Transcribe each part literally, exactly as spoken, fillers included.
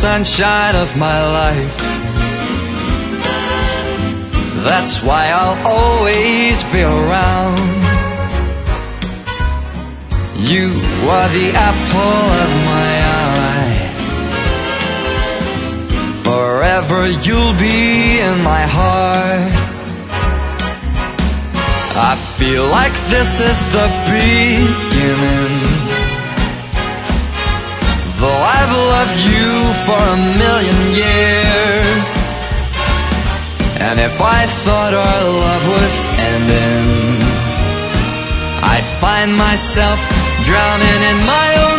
sunshine of my life. That's why I'll always be around. You are the apple of my eye. Forever you'll be in my heart. I feel like this is the beginning, though I've loved you for a million years. And if I thought our love was ending, I'd find myself drowning in my own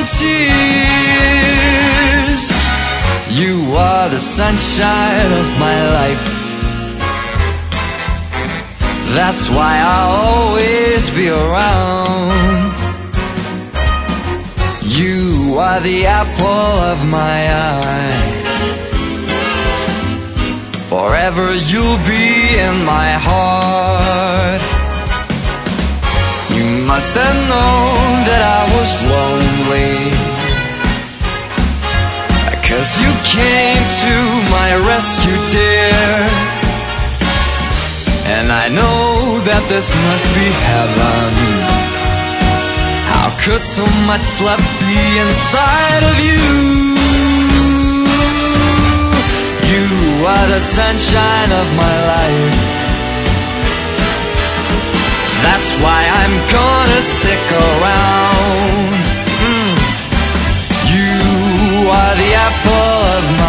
tears. You are the sunshine of my life. That's why I'll always be around. You are the apple of my eye. Forever you'll be in my heart. You must have known that I was lonely, 'cause you came to my rescue, dear. And I know that this must be heaven. How could so much love be inside of you? You are the sunshine of my life. That's why I'm gonna stick around. mm. You are the apple of my